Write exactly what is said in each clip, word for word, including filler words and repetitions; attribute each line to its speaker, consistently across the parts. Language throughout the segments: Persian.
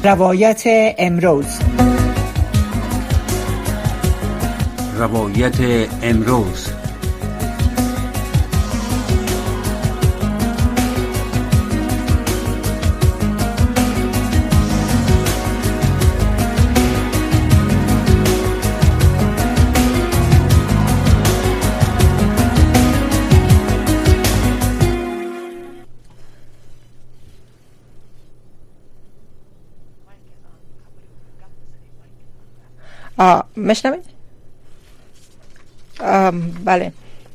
Speaker 1: روایت امروز.
Speaker 2: روایت امروز.
Speaker 3: مشنوید؟ بله،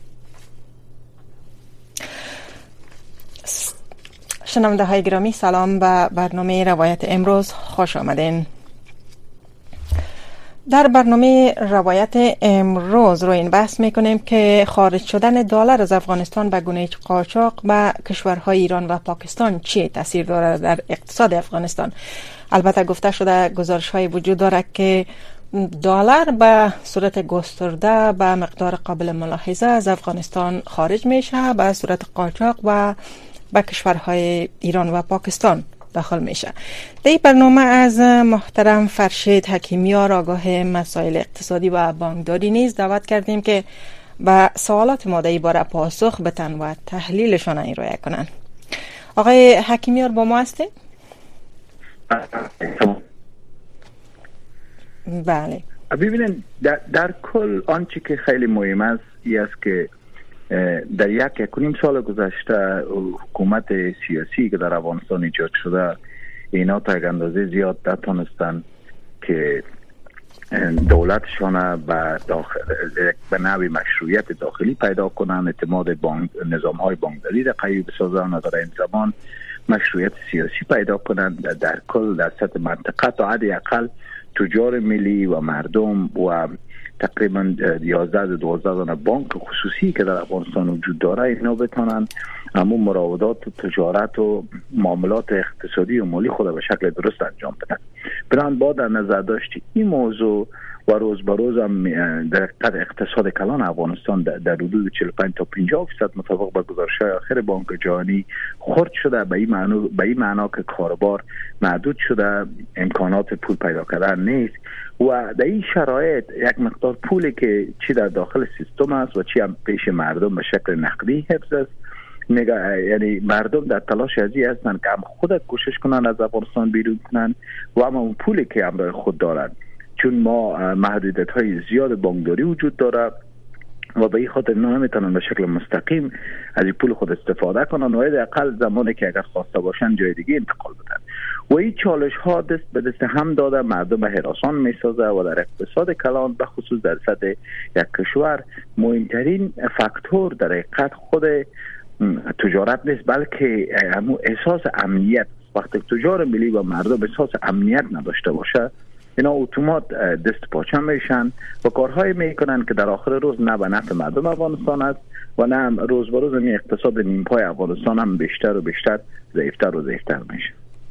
Speaker 3: شنونده های گرامی، سلام به برنامه روایت امروز، خوش آمدین. در برنامه روایت امروز رو این بحث میکنیم که خارج شدن دلار از افغانستان به گونه قاچاق به کشورهای ایران و پاکستان چه تاثیر دارد در اقتصاد افغانستان. البته گفته شده گزارش های وجود دارد که دلار به صورت گسترده به مقدار قابل ملاحظه از افغانستان خارج میشه، به صورت قاچاق و به کشورهای ایران و پاکستان داخل میشه. در این برنامه از محترم فرشید حکیمیار، آگاه مسائل اقتصادی و بانکداری نیز دعوت کردیم که به سوالات ما در این باره پاسخ بدن و تحلیلشان ارائه کنند. آقای حکیمیار با ما هستید؟ بله.
Speaker 4: ببینید، در, در کل آنچه که خیلی مهم است این است که در یک یک و نیم سال گذشته حکومت سیاسی که در افغانستان ایجاد شده، اینا تا یک اندازه زیاد نتونستن که دولتشان به داخل به نوع مشروعیت داخلی پیدا کنن، اعتماد بانک نظام های بانکداری را قوی بسازن و در این زمان مشروعیت سیاسی پیدا کنن. در کل در سطح منطقه تا حد اقل تجار ملی و مردم و تقریبا یازده تا دوازده تا بانک خصوصی که در افغانستان وجود داره، اینا بتونن همون مراودات و تجارت و معاملات اقتصادی و مالی خود به شکل درست انجام بدن. بنابراین با در نظر داشت این موضوع و روز به روز هم در اقتصاد کلان افغانستان در حدود چهل و پنج تا پنجاه درصد مطابق با گزارش‌های آخر بانک جهانی خرد شده. به این معنا به این معنا که کاربار محدود شده، امکانات پول پیدا کردن نیست و در این شرایط یک مقدار پولی که چی در داخل سیستم است و چی هم پیش مردم به شکل نقدی حفظ است، یعنی مردم در تلاش ازی هستند که هم خود کوشش کنن از افغانستان بیرون کنن و هم اون پولی که همراه خود دارن، چون ما محدودیت های زیاد بانکداری وجود داره و به این خاطر نمیتونن به شکل مستقیم از این پول خود استفاده کنن و حداقل زمانی که اگر خواسته باشن جای دیگه انتقال بدن. و این چالش ها دست به دست هم داده مردم به هراسان میسازه و در اقتصاد کلان به خصوص در سطح یک کشور مهمترین فاکتور در حقیقت خود تجارت نیست، بلکه همون احساس امنیت. وقتی تجار ملی و مردم احساس امنیت نداشته باشه، اینا اتومات دست پاچه میشن و کارهای میکنن که در آخر روز نه به نفع مردم افغانستان است و نه روز به روز این اقتصاد نیمپای افغانستان هم بیشتر و بیشتر ضعیفتر و ضعیفتر میشه.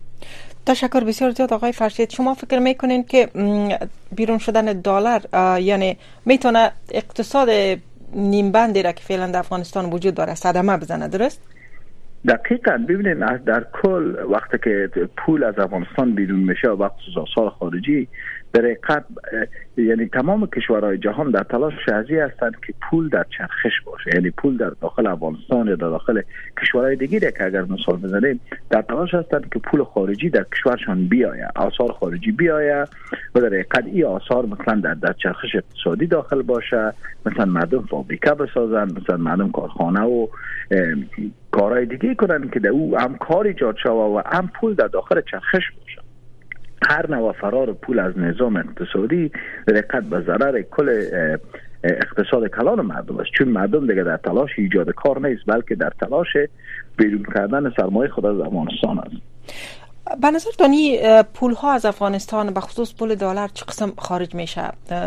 Speaker 3: تشکر بسیار زیاد آقای فرشید. شما فکر میکنین که بیرون شدن دلار یعنی میتونه اقتصاد نیم بندی را که فعلا در افغانستان وجود داره صدمه بزنه، درست؟
Speaker 4: دقیقاً. ببینید در کل وقتی که پول از افغانستان بیرون میشه و وقت آثار خارجی در حقیقت یعنی تمام کشورهای جهان در تلاش ازی هستند که پول در چرخش باشه، یعنی پول در داخل افغانستان یا در داخل کشورهای دیگه که اگر مثال بزنیم در تلاش هستند که پول خارجی در کشورشان بیاید، آثار خارجی بیاید و در حقیقت این آثار مثلا در در چرخش اقتصادی داخل باشه، مثلا مردم فابریکه بسازن، مثلا مردم کارخانه و کارهای دیگه کنن که در او هم کار ایجاد شود و هم پول در داخل چرخش باشه. هر نوع فرار پول از نظام اقتصادی در حقیقت به ضرر کل اقتصاد کلان مردم است، چون مردم دیگه در تلاش ایجاد کار نیست بلکه در تلاش بیرون کردن سرمایه خود از افغانستان است.
Speaker 3: به نظر دانی پول ها از افغانستان به خصوص پول دلار چه قسم خارج میشه؟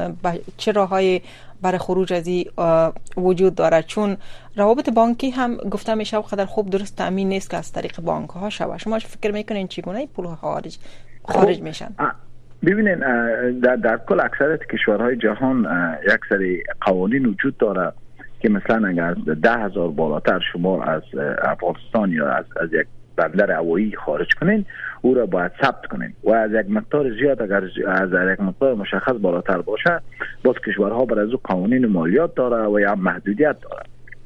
Speaker 3: چه راههای برای خروج از این وجود داره؟ چون روابط بانکی هم گفته میشه و قدر خوب درست تامین نیست که از طریق بانک ها شود. شما فکر میکنین چگونه پول ها خارج خارج میشن؟
Speaker 4: ببینید در, در کل اکثریت کشورهای جهان یک سری قوانین وجود داره که مثلا اگر ده هزار بالاتر شما از افغانستان یا از, از یک بندر هوایی خارج کنین او را باید ثبت کنین و از یک مقدار زیاد اگر از یک مقدار مشخص بالاتر باشه باز کشورها بر از او قوانین مالیات داره و یا محدودیت داره.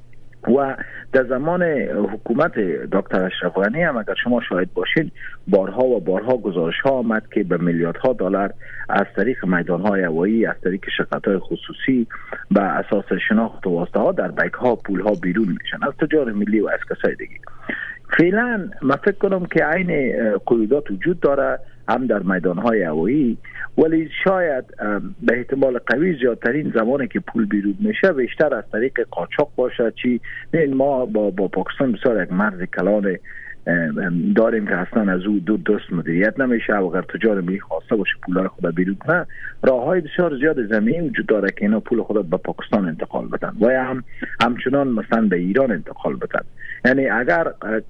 Speaker 4: و در زمان حکومت دکتر اشرف غنی هم اگر شما شاهد باشین بارها و بارها گزارش ها آمد که به میلیاردها دلار از طریق میدانهای هوایی، از طریق شرکت‌های خصوصی به اساس شناخت و واسطه ها در بانک ها پول ها بیرون میشن از تجار ملی و از کسای دیگه. فعلا من فکر کنم که عین قیودات وجود داره هم در میدانهای هوایی، ولی شاید به احتمال قوی زیادترین زمانی که پول بیرون میشه بیشتر از طریق قاچاق باشه. چی ما با با پاکستان بسیار یک مرز کلان داریم که اصلا از او دو درست مدیریت نمیشه و اگر تجار ملی خواسته باشه پولای خود بیرون کنه راههای بسیار زیاد زمینی وجود داره که اینا پول خود به پاکستان انتقال بدن و هم همچنان مثلا به ایران انتقال بدن. یعنی اگر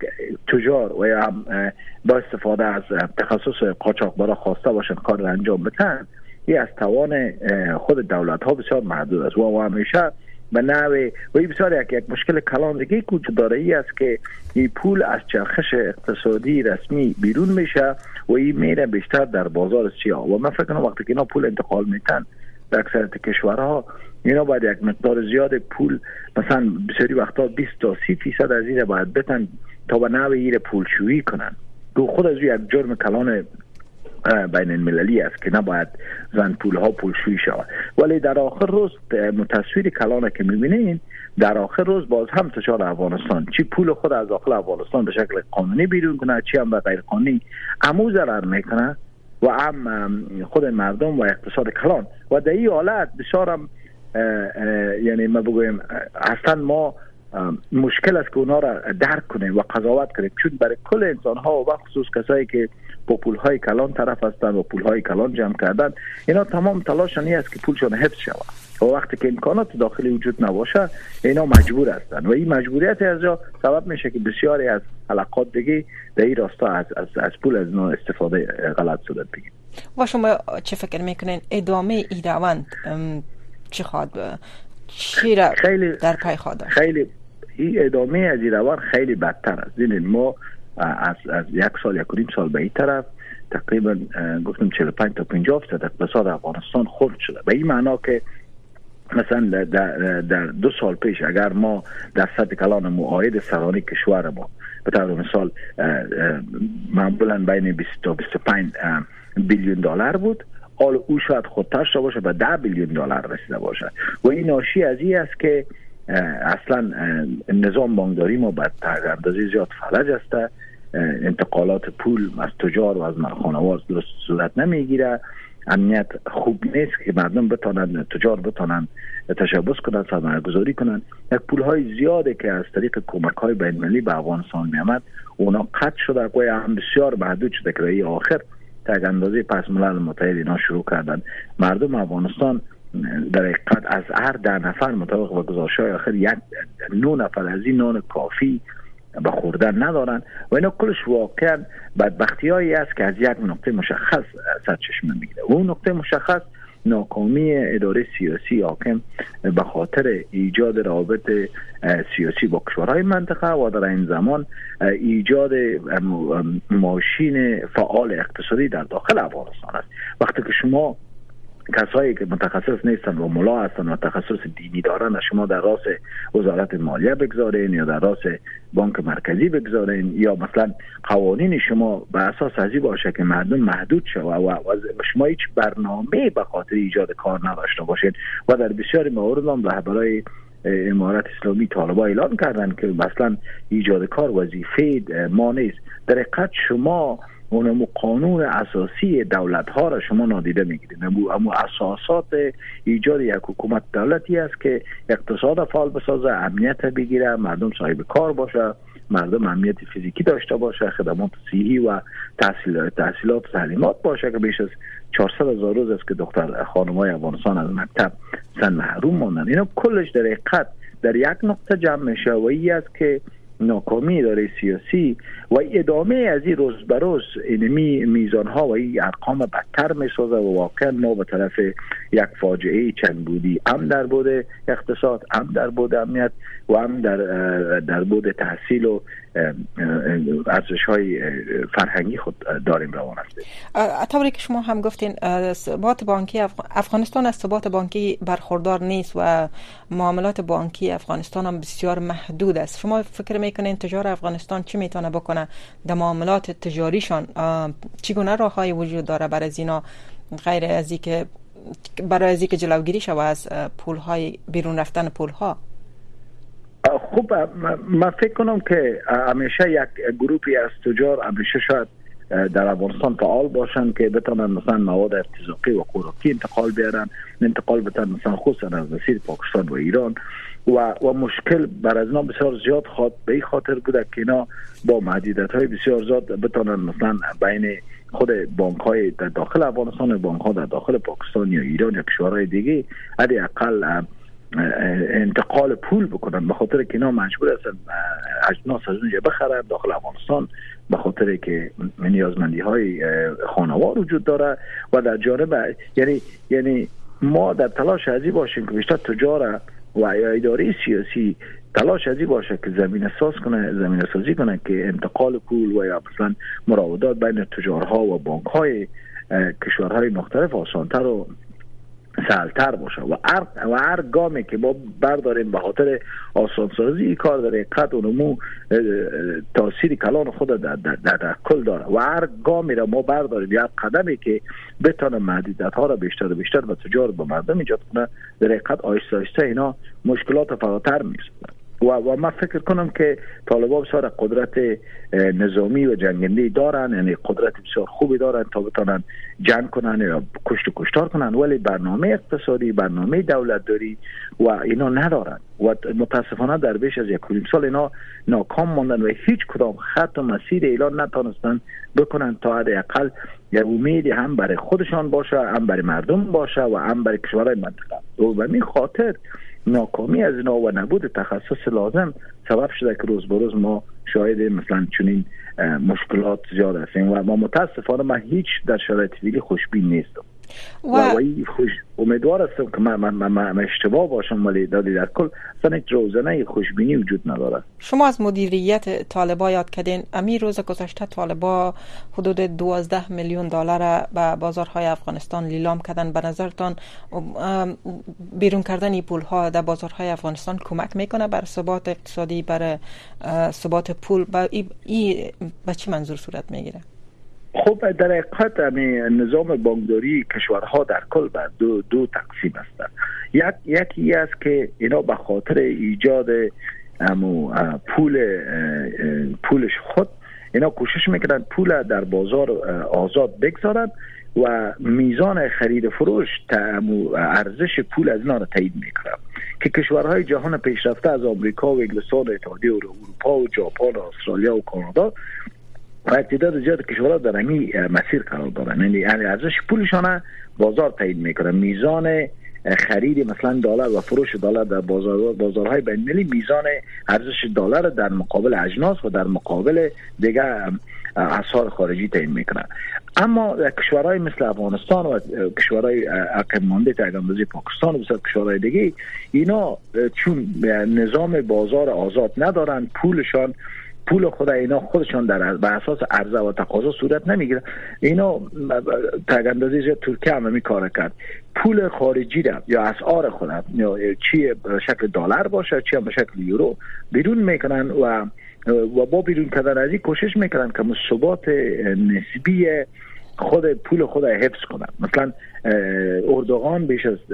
Speaker 4: تجار و یا با استفاده از تخصص قاچاقبرا خواسته باشن کار را انجام بدن این از توان خود دولت ها بسیار محدود است و همیشه به نوع و این بسیار یک, یک مشکل کلان دیگه که وجود داره ای است که این پول از چرخش اقتصادی رسمی بیرون میشه و این میره بیشتر در بازار سیاه و من فکر کنم وقتی که اینا پول انتقال میتن در اکثریت کشورها اینا باید یک مقدار زیاد پول مثلا بسیاری وقتا بیست تا سی فیصد از این باید بتن تا به نوع این پولشویی کنن که خود از یک جرم کلان بین المللی است که نباید زن پول ها پولشویی شود. ولی در آخر روز تصویر کلانه که میبینین در آخر روز باز هم تجار افغانستان چی پول خود از داخل افغانستان به شکل قانونی بیرون کنه چی هم به غیر قانونی امو ضرر میکنه و هم خود مردم و اقتصاد کلان و در این حالت بسیار هم یعنی ما بگویم اصلا ما مشکل است که اونا را درک کنیم و قضاوت کنیم چون برای کل انسان ها و خصوص کسایی که با پول های کلان طرف هستند و پول های کلان جمع کردن اینا تمام تلاششون است که پولشون حفظ شود و وقتی که امکانات داخلی وجود نباشه اینا مجبور هستند و این مجبوریت از جا سبب میشه که بسیاری از حلقات دیگه در این راستا از از, از پول از نوع استفاده غلط صورت بگیرن.
Speaker 3: و شما چه فکر میکنین ادامه این روند چی خواهد چی را
Speaker 4: خیلی
Speaker 3: در پی خواهد؟
Speaker 4: خیلی این ادامه از این روند خیلی بدتر است. ببینید ما از از یک سال یک و نیم سال به این طرف تقریبا گفتم چهل و پنج تا پنجاه درصد اقتصاد افغانستان خرد شده. به این معنا که مثلا در, در دو سال پیش اگر ما در سطح کلان معاید سرانی کشور ما به طور مثال معمولا بین بیست تا بیست و پنج بیلیون دلار بود، حال او شاید خودتر شده باشه به ده بیلیون دلار رسیده باشه و این ناشی از این است که اصلا نظام بانکداری ما به اندازه زیاد فلج است. انتقالات پول از تجار و از خانوار درست صورت نمیگیره. امنیت خوب نیست که مردم بتونن تجار بتونن تشبث کنن سرمایه گذاری کنن. یک پول های زیاده که از طریق کمک های بین المللی به افغانستان میامد اونا قطع شده و هم بسیار محدود شده که ای آخر تا اندازه پس ملل متحد اینا شروع کردن. مردم افغانستان در حقیقت از هر ده نفر مطابق با گزارش‌های آخر یک نه نفر از این نان کافی به خوردن ندارن و اینا کلش واقعا بدبختی‌هایی است که از یک نقطه مشخص سرچشمه میگیره و اون نقطه مشخص ناکامی اداره سیاسی حاکم به خاطر ایجاد روابط سیاسی با کشورهای منطقه و در این زمان ایجاد ماشین فعال اقتصادی در داخل افغانستان است. وقتی که شما کسایی که متخصص نیستن و ملا هستن و تخصص دینی دارن شما در راس وزارت مالیه بگذارین یا در راس بانک مرکزی بگذارین یا مثلا قوانین شما به اساس ازی باشه که مردم محدود شود و, و شما هیچ برنامه به خاطر ایجاد کار نداشته باشید و در بسیاری موارد هم رهبرای امارت اسلامی طالبا اعلان کردن که مثلا ایجاد کار وظیفه ما نیست. در حقیقت شما اونمو قانون اساسی دولت ها را شما نادیده میگیرید. اما اساسات ایجاد یک حکومت دولتی است که اقتصاد فعال بسازه، امنیت بگیره، مردم صاحب کار باشه، مردم امنیت فیزیکی داشته باشه، خدمات صحی و تحصیلات تحصیلات تعلیمات باشه که بیش از چهارصد هزار روز است که دختر خانم‌های افغانستان از مکتب سن محروم ماندن. اینا کلش در حقیقت در یک نقطه جمع میشه و این است که ناکامی اداره سیاسی و ادامه از این روز به روز اینمی میزان ها و این ارقام بدتر می سازه و واقعا ما به طرف یک فاجعه چند بودی، هم در بود اقتصاد، هم در بود امنیت و هم در در بود تحصیل و ارزش‌های فرهنگی خود داریم روان هستیم.
Speaker 3: طوری که شما هم گفتین ثبات بانکی افغانستان از ثبات بانکی برخوردار نیست و معاملات بانکی افغانستان هم بسیار محدود است. شما فکر میکنین تجار افغانستان چی میتونه بکنه در معاملات تجاریشان؟ چگونه راههای وجود داره برای از اینا غیر از اینکه برای از اینکه جلوگیری شود از پول‌های بیرون رفتن پول‌ها؟
Speaker 4: خب من فکر کنم که همیشه یک گروپی از تجار همیشه شاید در افغانستان فعال باشن که بتونن مثلا مواد ارتزاقی و خوراکی انتقال بیارن، انتقال بتن مثلا خصوصا از مسیر پاکستان و ایران و و مشکل بر از اینا بسیار زیاد خود به این خاطر بوده که اینا با محدودیت های بسیار زیاد بتونن مثلا بین خود بانک های در داخل افغانستان و بانک ها در داخل پاکستان یا ایران یا کشورهای دیگه حداقل انتقال پول بکنن، به خاطر که اینا مجبور هستن اجناس از اونجا بخرن داخل افغانستان به خاطر که نیازمندی های خانوار وجود داره و در جانب یعنی یعنی ما در تلاش ازی باشیم که بیشتر تجار و اداره سیاسی تلاش ازی باشه که زمین ساز کنه زمین سازی کنه که انتقال پول و یا مثلا مراودات بین تجارها و بانک های کشورهای مختلف آسانتر و سهلتر باشه و هر و هر گامی که ما برداریم به خاطر آسانسازی کار داره قد و نمو تاثیر کلان خود در, در, در, در کل داره و هر گامی را ما برداریم یا قدمی که بتونه محدودیت ها را بیشتر و بیشتر و تجار به مردم ایجاد کنه در حقیقت آهسته آهسته اینا مشکلات فراتر می‌رسند و و من فکر کنم که طالبان بسیار قدرت نظامی و جنگنده دارن، یعنی قدرت بسیار خوبی دارن تا بتونن جنگ کنن یا کشت و کشتار کنن، ولی برنامه اقتصادی، برنامه دولت داری و اینا ندارن و متاسفانه در بیش از یک نیم سال اینا ناکام ماندن و هیچ کدام خط و مسیر اعلان نتونستن بکنن تا حداقل یه امیدی هم برای خودشان باشه، هم برای مردم باشه و هم برای کشورهای منطقه. و به این خاطر ناکامی از اینا و نبود تخصص لازم سبب شده که روز به روز ما شاهد مثلا چنین مشکلات زیاد هستیم و ما متاسفانه من هیچ در شرایط فعلی خوشبین نیستم و, و خوش امیدوار هستم که من, من, من, من اشتباه باشم، ولی در کل اصلا یک روزنه خوشبینی وجود نداره.
Speaker 3: شما از مدیریت طالبا یاد کردین. امیر روز گذشته طالبا حدود دوازده میلیون دلار به بازارهای افغانستان لیلام کردن. به نظرتان بیرون کردن این پولها در بازارهای افغانستان کمک میکنه بر ثبات اقتصادی، بر ثبات پول؟ با این به چه منظور صورت میگیره؟
Speaker 4: خب در حقیقت نظام بانکداری کشورها در کل بر دو دو تقسیم هستند. یک یکی است که اینا به خاطر ایجاد امو پول پولش خود اینا کوشش میکنن پول در بازار آزاد بگذارن و میزان خرید فروش امو ارزش پول از اینا را تعیین میکنن که کشورهای جهان پیشرفته از آمریکا و انگلستان و اتحادیه اروپا و ژاپن و استرالیا و کانادا و تعداد زیاد کشورها در این مسیر قرار دارن، یعنی ارزش پولشان بازار تعیین میکنه، میزان خرید مثلا دلار و فروش دلار در بازار بازارهای بین‌المللی میزان ارزش دلار در مقابل اجناس و در مقابل دیگه اسعار خارجی تعیین میکنن. اما کشورهای مثل افغانستان و کشورهای عقب مانده تاگاندازی پاکستان و بسیار کشورهای دیگه اینا چون نظام بازار آزاد ندارن، پولشان پول خود اینا خودشان در بر اساس عرضه و تقاضا صورت نمیگیره. اینا تاگاندازی ترکیه هم می کار کرد، پول خارجی را یا اسعار خود یا چی به شکل دلار باشه چی به شکل یورو بیرون میکنن و و با بیرون کردن از این کوشش میکنن که ثبات نسبی خود پول خود حفظ کنن. مثلا اردوغان بیش از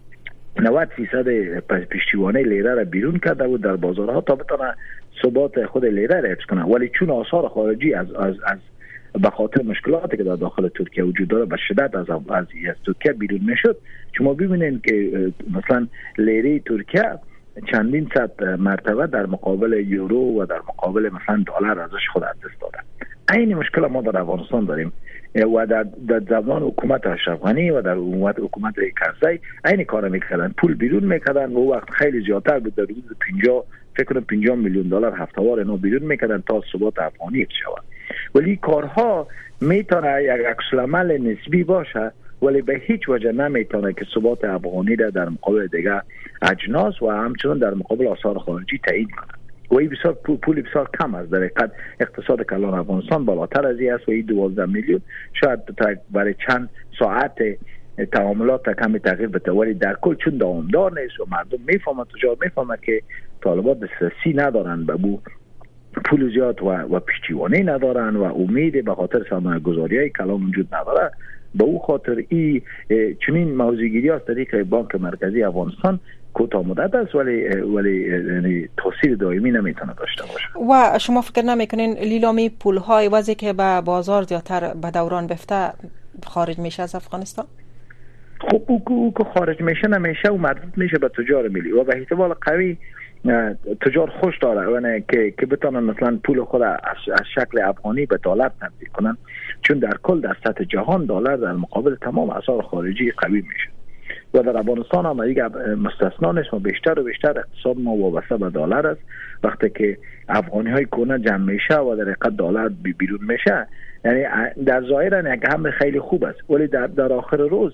Speaker 4: نود فیصد پشتیبانی لیره را بیرون کرده بود در بازارها تا بتونه ثبات خود لیره را حفظ کنه، ولی چون آثار خارجی از از از به خاطر مشکلاتی که در داخل ترکیه وجود داره به شدت از از, از ترکیه بیرون نشد. شما ببینید که مثلا لیره ترکیه چندین صد مرتبه در مقابل یورو و در مقابل مثلا دلار ازش خود از دست داده. این مشکل ما در افغانستان داریم و در در زمان حکومت اشرف غنی و در حکومت کرزی این کارا میکردن، پول بیرون میکردن و وقت خیلی زیادتر بود، در حدود پنجاه فکر کنم پنجاه میلیون دلار هفته‌وار اینا بیرون میکردن تا ثبات افغانی شود. ولی کارها میتونه یک عکس العمل نسبی باشه ولی به هیچ وجه نمیتونه که ثبات افغانی را در مقابل دیگه اجناس و همچنین در مقابل آثار خارجی تعیین کنه. و این بسیار پول بسیار کم است. در حقیقت اقتصاد کلان افغانستان بالاتر از این است و این دوازده میلیون شاید برای چند ساعت تعاملات کمی تغییر بده، ولی در کل چون دوامدار نیست و مردم میفهمن، تجار میفهمن که طالبات دسترسی ندارن به بو پول زیاد و و پشتیبانی ندارن و امید به خاطر سرمایه گذاری های کلان وجود نداره. به او خاطر این چنین موضوعگیری از طریق بانک مرکزی افغانستان کوتاه مدت است، ولی ولی یعنی تاثیر دائمی نمیتونه داشته باشه.
Speaker 3: و شما فکر نمیکنین لیلامی پول های وضعی که به بازار زیادتر به دوران بفته خارج میشه از افغانستان؟
Speaker 4: خب او که خارج میشه نمیشه و مربوط میشه به تجار ملی و به احتمال قوی تجار خوش داره که که بتونن مثلا پول خود از شکل افغانی به دلار تبدیل کنن، چون در کل در سطح جهان دلار در مقابل تمام آثار خارجی قوی میشه و در افغانستان هم دیگه مستثنا نیست و بیشتر و بیشتر اقتصاد ما وابسته به دلار است. وقتی که افغانی های کونه جمع میشه و در حقیقت دلار بیرون میشه، یعنی در ظاهر یک امر خیلی خوب است، ولی در در آخر روز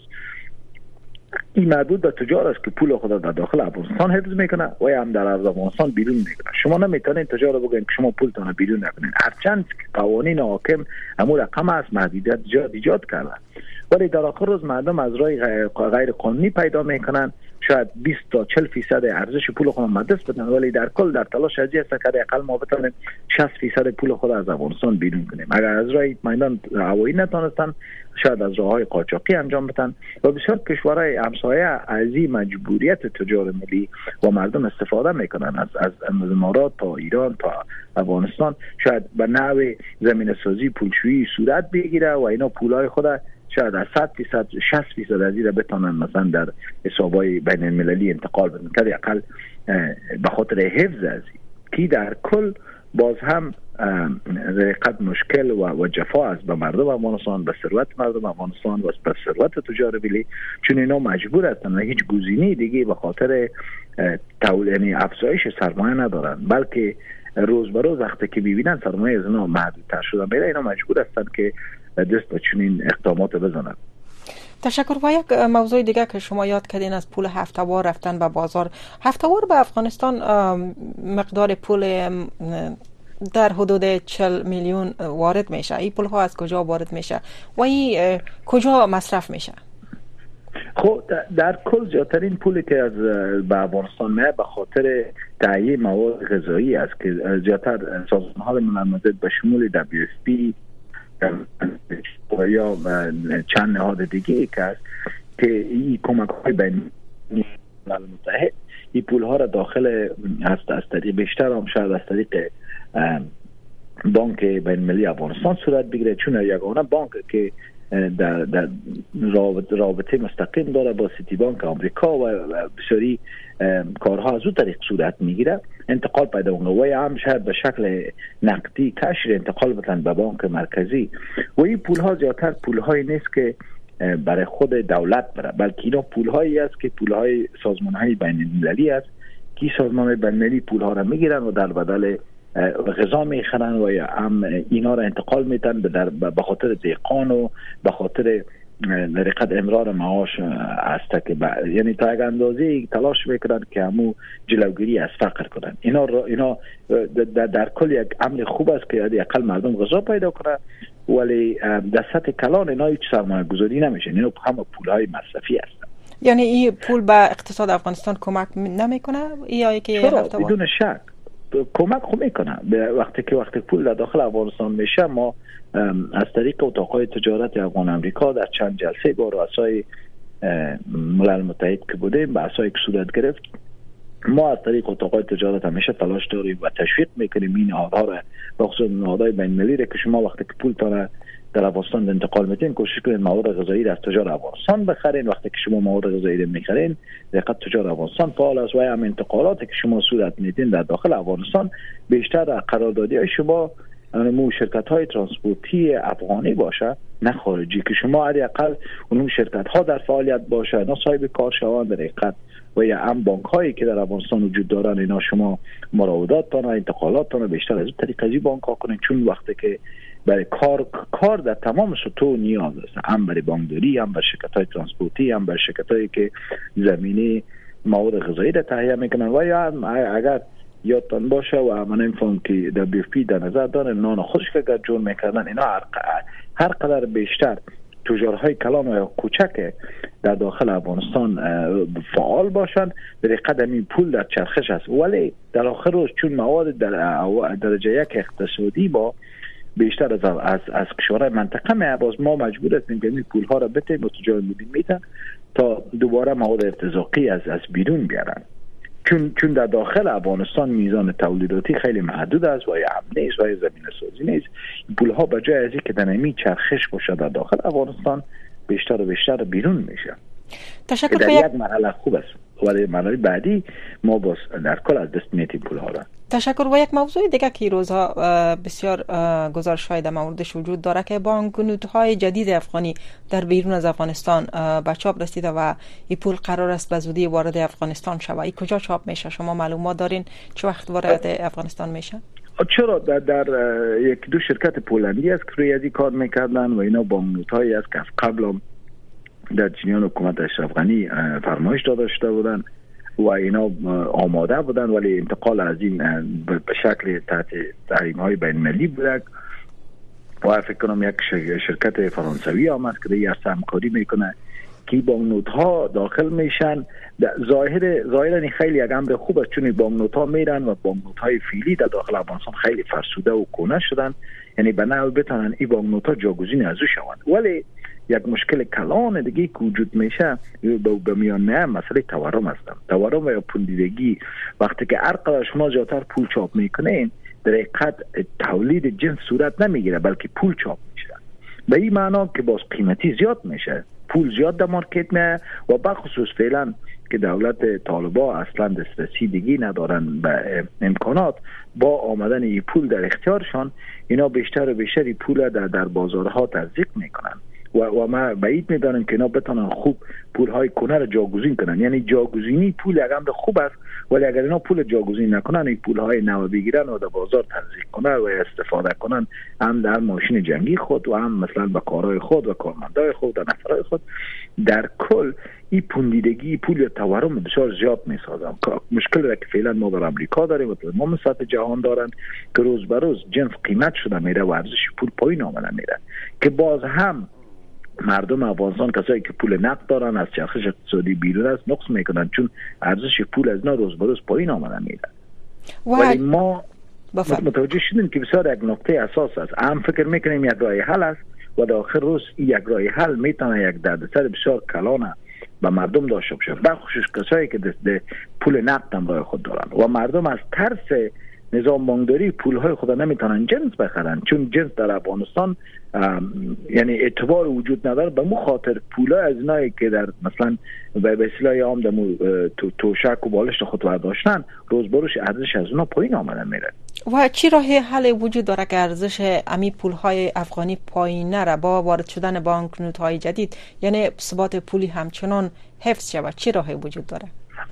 Speaker 4: این مربوط به تجار است که پول خود در داخل افغانستان حفظ میکنه و هم در افغانستان بیرون میکنه. شما نمیتونید تجار رو بگید که شما پولتون بیرون نکنید، هرچند قوانین حاکم همون رقم است محدودیت ایجاد کرده، ولی در آخر روز مردم از راه غیر قانونی پیدا میکنن. شاید بیست تا چهل فیصد ارزش پول خود ما دست بدن، ولی در کل در تلاش از است که حداقل ما بتونیم شصت فیصد پول خود از افغانستان بیرون کنیم. اگر از راه میدان هوایی نتونستن، شاید از راههای قاچاقی انجام بدن و بسیار کشورهای همسایه از این مجبوریت تجار ملی و مردم استفاده میکنن از از امارات تا ایران تا افغانستان، شاید به نحو زمین سازی پولشویی صورت بگیره و اینا پولای خود شاید از صد فیصد شصت فیصد از این را بتونن مثلا در حسابای بین المللی انتقال بدن، که اقل به خاطر حفظ از کی در کل باز هم قد مشکل و, و جفا است به مردم افغانستان، به ثروت مردم افغانستان و به ثروت تجار ملی، چون اینا مجبور هستن و هیچ گزینه‌ای دیگه به خاطر تولید یعنی افزایش سرمایه ندارن، بلکه روز به روز وقتی که می‌بینن سرمایه از اینا محدودتر شده میره، اینا مجبور هستن که دست به چنین اقدامات بزنن.
Speaker 3: تشکر. و یک موضوع دیگه که شما یاد کردین از پول هفته‌وار رفتن به بازار. هفته‌وار به افغانستان مقدار پول در حدود چهل میلیون وارد میشه. این پول ها از کجا وارد میشه و این کجا مصرف میشه؟
Speaker 4: خب در کل زیادترین پولی که از به افغانستان میاد به خاطر تهیه مواد غذایی است که زیادتر سازمان‌های ملل متحد به شمول دبلیو اف پی یا چند نهاد دیگه که است که این کمک‌های بین ملل متحد این پول‌ها را داخل هست از طریق بیشتر هم شاید از طریق بانک بین المللی افغانستان صورت بگیره، چون یگانه بانک که در, در رابطه, رابطه مستقیم داره با سیتی بانک آمریکا و بسیاری کارها از اون طریق صورت میگیره، انتقال پیدا کنه و هم شاید به شکل نقدی کشر انتقال بدن به بانک مرکزی و این پولها زیادتر پولهایی نیست که برای خود دولت بره، بلکه اینا پولهایی است که پولهای سازمانهای بین المللی است که سازمان بین المللی پولها را میگیرن و در بدل غذا میخرن و هم اینا را انتقال میدن به خاطر دیقان و به خاطر نریقت امرار معاش است که یعنی تا یک اندازه تلاش میکنن که همو جلوگیری از فقر کنن. اینا اینا در, در کل یک امر خوب است که اقل مردم غذا پیدا کنن، ولی در سطح کلان اینا هیچ سرمایه گذاری نمیشه، اینا هم پولهای مصرفی هستن.
Speaker 3: یعنی این پول به اقتصاد افغانستان کمک نمیکنه یا که
Speaker 4: بدون شک کمک خو میکنه. وقتی که وقتی پول در داخل افغانستان میشه، ما از طریق اتاقهای تجارت افغان امریکا در چند جلسه با رؤسای ملل متحد که بودیم به اساس یک صورت گرفت، ما از طریق اتاقهای تجارت همیشه تلاش داریم و تشویق میکنیم این نهادها را، بخصوص نهادهای بین المللی را که شما وقتی که پولتون در افغانستان انتقال میدین کوشش کنید مواد غذایی را از تجار افغانستان بخرین. وقتی که شما مواد غذایی را میخرین دقیقاً تجار افغانستان فعال است و هم انتقالاتی که شما صورت میدین در داخل افغانستان بیشتر قراردادی های شما مو شرکت های ترانسپورتی افغانی باشه نه خارجی، که شما حداقل اون شرکت ها در فعالیت باشه، اینا صاحب کار شوند در حقیقت و یا هم بانک هایی که در افغانستان وجود دارن اینا شما مراودات تان و انتقالات تان بیشتر از طریق از بانک ها کنین، چون وقتی که برای کار کار در تمام سطوح نیاز است، هم برای بانکداری، هم برای شرکت‌های ترانسپورتی، هم برای شرکت‌هایی که زمینه مواد غذایی را تهیه میکنن. و یا اگر یادتان باشه و من نمی‌فهمم که دبلیو اف پی در نظر داره نان خودش که اگر جور میکردن، اینا هر, هر قدر بیشتر تجارهای کلان و کوچک در داخل افغانستان فعال باشند، در قدمی پول در چرخش است. ولی در آخر روز چون مواد در درجه یک اقتصادی با بیشتر از از, از کشورهای منطقه می، باز ما مجبور هستیم که این پول ها را بتیم و تجار مدین میتن تا دوباره مواد ارتزاقی از از بیرون بیارن. چون چون در داخل افغانستان میزان تولیداتی خیلی محدود است و یا هم نیست و یا زمین سازی نیست. پول ها به جای از اینکه در نمی چرخش باشه در داخل افغانستان، بیشتر و بیشتر بیرون میشه.
Speaker 3: تشکر.
Speaker 4: در یک مرحله خوب است ولی مرحله بعدی ما باز در کل از دست میتیم پول ها را.
Speaker 3: تشکر. و یک موضوع دیگه که روزها بسیار گزارش های در موردش وجود داره که بانکنوت‌های جدید افغانی در بیرون از افغانستان به چاپ رسیده و این پول قرار است به زودی وارد افغانستان شود. این کجا چاپ میشه؟ شما معلومات دارین چه وقت وارد افغانستان میشه؟ چرا
Speaker 4: در, در یک دو شرکت پولندی است که روی ازی کار میکردن و اینا بانکنوت‌هایی است که از قبل در جریان حکومت اشرف غنی فرمایش داشته بودن و اینا آماده بودن، ولی انتقال از این به شکل تحت تحریم های بین المللی بوده و فکر کنم یک شرکت فرانسوی هم است که دیگه از همکاری میکنه که بانکنوت ها داخل میشن. ظاهر ظاهرا خیلی یک امر خوب است چون بانکنوت ها میرن و بانکنوت های فعلی در داخل افغانستان خیلی فرسوده و کهنه شدن، یعنی به نحوی بتونن این بانکنوت ها جاگزین از او شوند. ولی یک مشکل کلان دیگه که وجود میشه به میان میه مسئله تورم است. تورم و یا پولیدگی، وقتی که هر قدر شما زیادتر پول چاپ میکنین در حقیقت تولید جنس صورت نمیگیره بلکه پول چاپ میشه، به این معنا که باز قیمتی زیاد میشه، پول زیاد در مارکت میه و بخصوص فعلا که دولت طالبا اصلا دسترسی ندارن به امکانات، با آمدن این پول در اختیارشان اینا بیشتر و بیشتر این پول در در بازارها تزریق میکنن و و ما بعید میدانم که اینا بتونن خوب پولهای کنه را جاگزین کنن. یعنی جاگزینی پول یک امر خوب است، ولی اگر اینا پول جاگزین نکنن، این پولهای نو بگیرن و در بازار تزریق کنن و استفاده کنن، هم در ماشین جنگی خود و هم مثلا به کارهای خود و کارمندای خود و نفرای خود، در کل این پوندیدگی پول تورم بسیار زیاد میسازن. مشکل را که فعلا ما در امریکا داریم و تمام سطح جهان دارن که روز به روز جنس قیمت شده میره و ارزش پول پایین آمده میره، که باز هم مردم افغانستان کسایی که پول نقد دارن از چرخش اقتصادی بیرون است نقص میکنن، چون ارزش پول از اینا روز به روز پایین آمده میره. ولی ما متوجه شدیم که بسیار یک نقطه اساس است. هم فکر میکنیم یک راه حل است و در آخر روز یک راه حل میتونه یک دردسر بسیار کلانه به مردم داشته باشه، بخصوص کسایی که دست پول نقد هم راه خود دارن و مردم از ترس نظام بانکداری پولهای خود نمیتونن جنس بخرن، چون جنس در افغانستان یعنی اعتبار وجود نداره. به مو خاطر پولای از اینایی که در مثلا به وسیله عام در تو توشک و بالشت خود برداشتن، روز به روز ارزش از اونها پایین آمده میره.
Speaker 3: و چی راه حل وجود داره که ارزش امی پولهای افغانی پایین نره با وارد شدن بانکنوت‌های جدید، یعنی ثبات پولی همچنان حفظ شود؟ چی راه وجود داره؟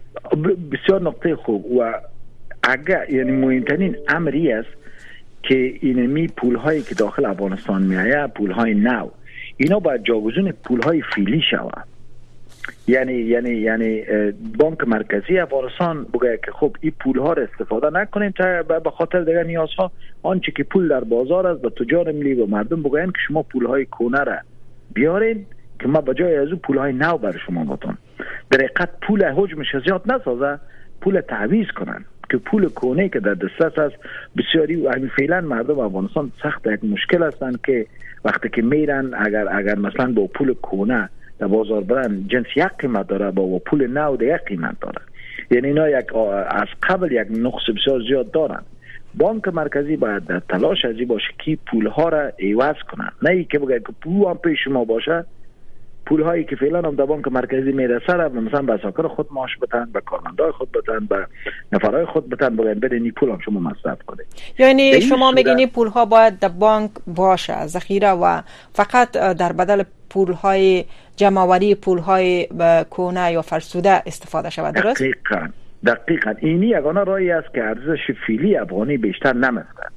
Speaker 4: بسیار نقطه خوب. و اگر یعنی مهمترین امری است که اینمی پولهایی که داخل افغانستان میایه، پولهای نو، اینا باید جاگزین پولهای فعلی شود. یعنی یعنی یعنی بانک مرکزی افغانستان بگه که خب این پولها را استفاده نکنیم تا به خاطر دیگر نیازها، آنچه که پول در بازار است به تجار ملی و مردم بگوین که شما پولهای کهنه را بیارین که ما به جای از اون پولهای نو برای شما باتون. در حقیقت پول حجمش زیاد نسازه، پول تعویض کنن که پول کهنه که در دسترس است بسیاری و همین فعلا مردم افغانستان سخت یک مشکل هستند که وقتی که میرن اگر اگر مثلا با پول کهنه در بازار برن جنس یک قیمت داره با پول نو یک قیمت داره، یعنی اینا یک از قبل یک نقص بسیار زیاد دارن. بانک مرکزی باید در تلاش ازی باشه که پول ها را عوض کنن، نه ای که بگه که پول هم پیش ما باشه، پول هایی که فعلا هم در بانک مرکزی میرسه را مثلا به ساکر خود معاش بدن، به کارمندای خود بدن، به نفرای خود بدن، بگن بدین این پول هم شما مصرف کنید.
Speaker 3: یعنی شما میگین این پول ها باید در بانک باشه ذخیره و فقط در بدل پول های جمع‌آوری پول های کهنه یا فرسوده استفاده شود، درست؟
Speaker 4: دقیقاً دقیقاً اینی یگانه راهی است که ارزش فعلی افغانی بیشتر نمی‌افته.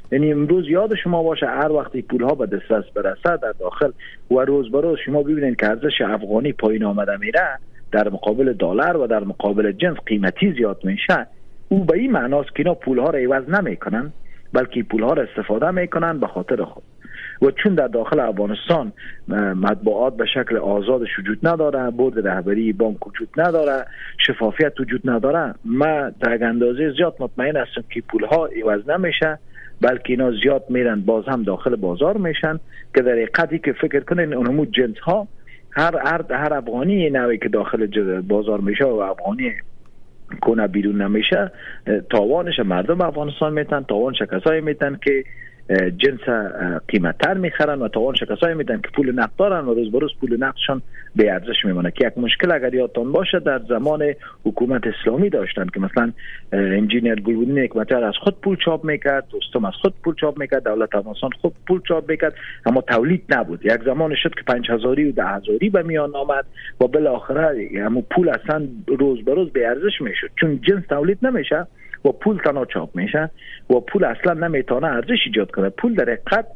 Speaker 4: یعنی امروز یاد شما باشه هر وقتی پول ها به دسترس برسه در داخل و روز به روز شما ببینید که ارزش افغانی پایین آمده میره در مقابل دلار و در مقابل جنس قیمتی زیاد میشه، او به این معناست که اینا پول ها را عوض نمیکنن بلکه پول ها را استفاده میکنن به خاطر خود. و چون در داخل افغانستان مطبوعات به شکل آزادش وجود نداره، بورد رهبری بانک وجود نداره، شفافیت وجود نداره، ما در اندازه زیاد مطمئن هستم که پول ها عوض نمیشه بلکه اینا زیاد میرن باز هم داخل بازار میشن که در حقیقتی که فکر کنین اونمو جنس ها هر هر هر افغانی نوعی که داخل بازار میشه و افغانی کنه بیرون نمیشه تاوانش مردم افغانستان میتن، تاوانش کسایی میتن که جنس قیمتتر میخرن و تاوانش کسایی میتن که پول نقد دارن و روز به روز پول نقدشان به ارزش میمونه که یک مشکل اگر یادتان باشه در زمان حکومت اسلامی داشتن که مثلا انجینیر گلبدین حکمتیار از خود پول چاپ میکرد، دوستم از خود پول چاپ میکرد، دولت افغانستان خود پول چاپ میکرد، اما تولید نبود. یک زمان شد که پنج هزاری و ده هزاری به میان آمد و بالاخره همون پول اصلا روز به روز به ارزش میشد چون جنس تولید نمیشه و پول تنها چاپ میشه و پول اصلا نمیتونه ارزش ایجاد کنه. پول در حقیقت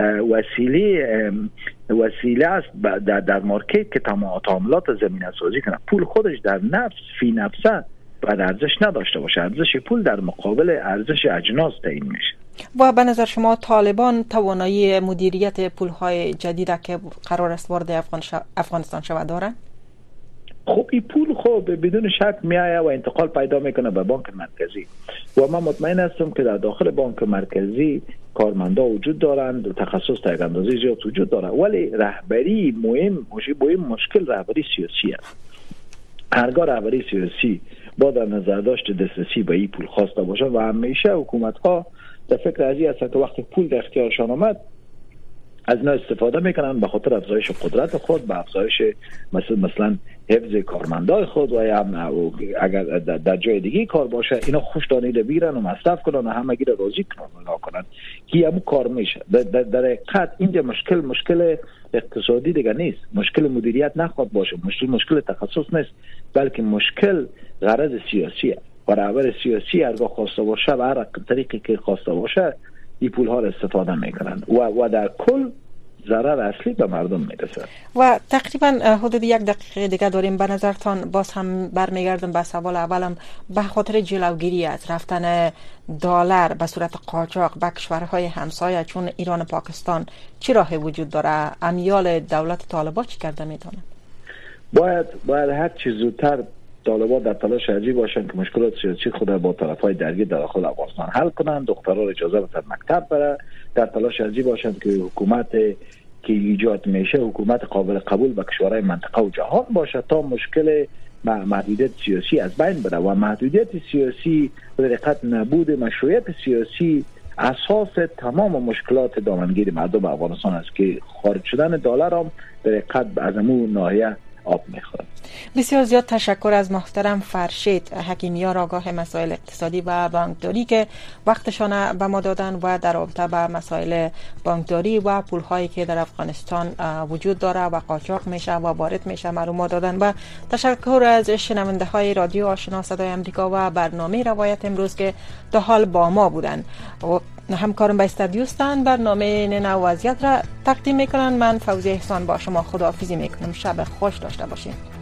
Speaker 4: وسیله وسیله است در, در مارکت که تعاملات زمینه سازی کنه. پول خودش در نفس فی نفسه باید ارزش نداشته باشه. ارزش پول در مقابل ارزش اجناس تعیین میشه.
Speaker 3: و به نظر شما طالبان توانایی مدیریت پولهای جدید که قرار است وارد افغان شو... افغانستان شود دارند؟
Speaker 4: خب این پول خب بدون شک میایه و انتقال پیدا میکنه به بانک مرکزی و من مطمئن هستم که در داخل بانک مرکزی کارمندا وجود دارند و تخصص تا یک اندازه زیاد وجود داره، ولی رهبری مهم مهم مشکل رهبری سیاسی است. هرگاه رهبری سیاسی با در نظر داشت دسترسی به این پول خواسته باشه و همیشه حکومت ها در فکر ازی هستند که وقتی پول در اختیارشان آمد از اینا استفاده میکنن به خاطر افزایش قدرت خود، به افزایش مثلا مثلا حفظ کارمندای خود و یا اگر در جای دیگه کار باشه اینا خوش دانیده بیرن و مصرف کنن و همگی را راضی کنن کنن که همون کار میشه. در در حقیقت اینجا مشکل مشکل اقتصادی دیگه نیست، مشکل مدیریت نخواد باشه، مشکل مشکل تخصص نیست، بلکه مشکل غرض سیاسیه و رهبر سیاسی هرگاه خواسته باشه و هر طریقی که خواسته باشه این پول ها را استفاده میکنن و و در کل ضرر اصلی به مردم میرسه.
Speaker 3: و تقریبا حدود یک دقیقه دیگه داریم. به نظرتان باز هم برمیگردم به سوال اولم، به خاطر جلوگیری از رفتن دلار به صورت قاچاق به کشورهای همسایه چون ایران و پاکستان چی راهی وجود داره؟ امیال دولت طالبان چی کرده میتونه؟
Speaker 4: باید باید هر چیز زودتر طالبان در تلاش ارجی باشن که مشکلات سیاسی خود با طرفای درگیر در داخل افغانستان حل کنن، دخترها را اجازه بدن مکتب بره، در تلاش ارجی باشن که حکومت که ایجاد میشه حکومت قابل قبول به کشورهای منطقه و جهان باشه تا مشکل محدودیت سیاسی از بین بره. و محدودیت سیاسی در حقیقت نبود مشروعیت سیاسی اساس تمام مشکلات دامنگیر مردم افغانستان است که خارج شدن دلار هم در حقیقت از امو ناحیه آب میخوره.
Speaker 3: بسیار زیاد تشکر از محترم فرشید حکیمیار آگاه مسائل اقتصادی و بانکداری که وقتشان به ما دادن و در رابطه با مسائل بانکداری و پولهایی که در افغانستان وجود داره و قاچاق میشه و وارد میشه معلومات دادن. و تشکر از شنونده های رادیو آشنا صدای امریکا و برنامه روایت امروز که تا حال با ما بودن. و همکارم به استادیوستان برنامه ننو وضعیت را تقدیم میکنن. من فوزی احسان با شما خداحافظی میکنم. شب خوش داشته باشین.